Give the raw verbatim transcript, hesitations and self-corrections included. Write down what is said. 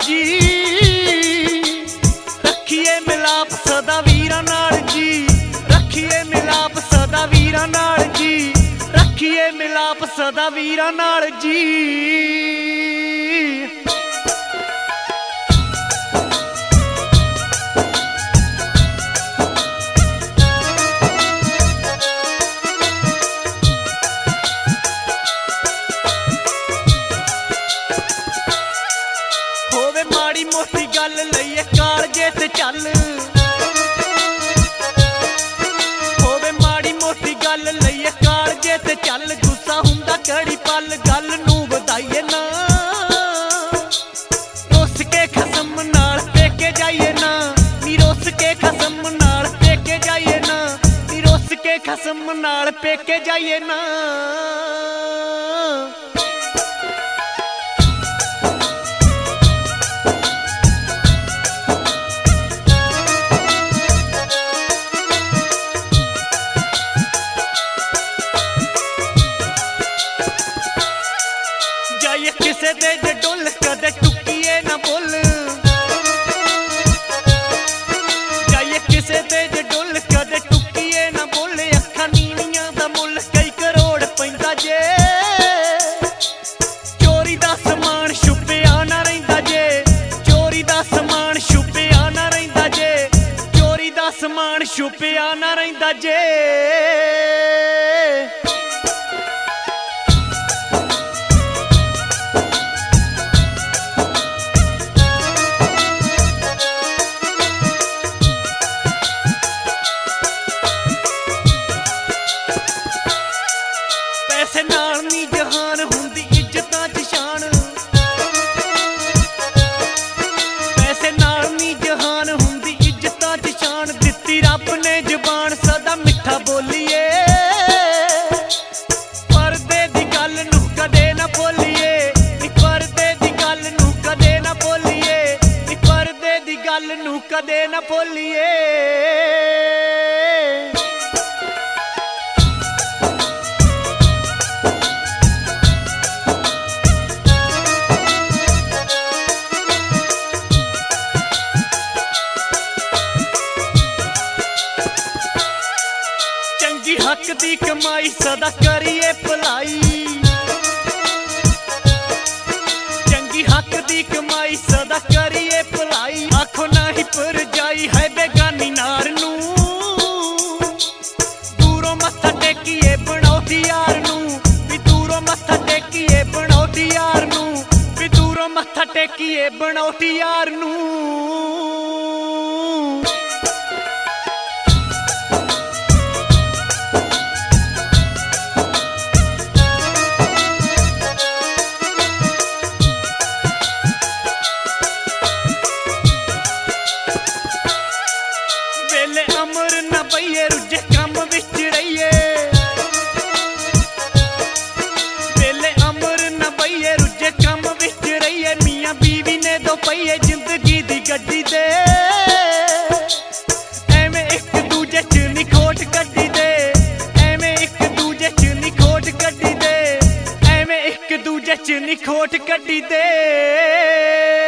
जी, रखिए मिलाप सदा वीरां नाल जी, रखिए मिलाप सदा वीरां नाल जी, रखिए मिलाप सदा वीरां नाल जी। माड़ी मोटी गल लईए कालजे ते चल, होवे माड़ी मोटी गल लईए कालजे ते चल, गुस्सा हुंदा कड़ी पल गल नूं वधाईए ना, रुस के खसम नाल पेके जाइए ना, नी रुस के खसम नाल पेके जाइए ना, नी रुस के खसम नाल पेके जाइए ना। किसे दे जे डुल कदे टुकिए ना बोल, जाइए किसे दे जे डुल कदे टुकिए ना बोल, अखां नीनियां दा मुल कई करोड़ पैंदा जे, चोरी दा समान छुपिया ना रहिंदा जे, चोरी दा समान छुपिया ना रहिंदा जे, चोरी दा समान छुपिया ना रहिंदा जे। पैसे नाल नी जहान हुंदी इज्जतां च शान, पैसे नाल नी जहान हुंदी इज्जतां च शान, दित्ती रब ने जुबान सदा मिठा बोलिए, पर्दे दी गल नूं कदे ना भुल्लिए, पर्दे दी गल नूं कदे ना भुल्लिए, पर्दे दी गल नूं कदे ना भुल्लिए। चंगी हक दी कमाई सदा करिए भलाई, चंगी हक दी कमाई सदा करिए भलाई, आखो नहीं पर जाई है बेगानी नार नूं, दूरों मत्था टेकिए बनौटी यार नूं, भी दूरों मत्था टेकिए बनौटी यार नूं, भी दूरों मत्था टेकिए बनौटी यार नूं। वेले अमर ना पईए रुझे कम विच रहिए, वेले अमर ना पईए रुझे कम विच रहिए, मियां बीवी ने दो पईए जिंदगी दी गड्डी दे, एवें एक दूजे च नी खोट कड्डी दे, एवें एक दूजे च नी खोट कड्डी दे, एवें एक दूजे च नी खोट कड्डी दे।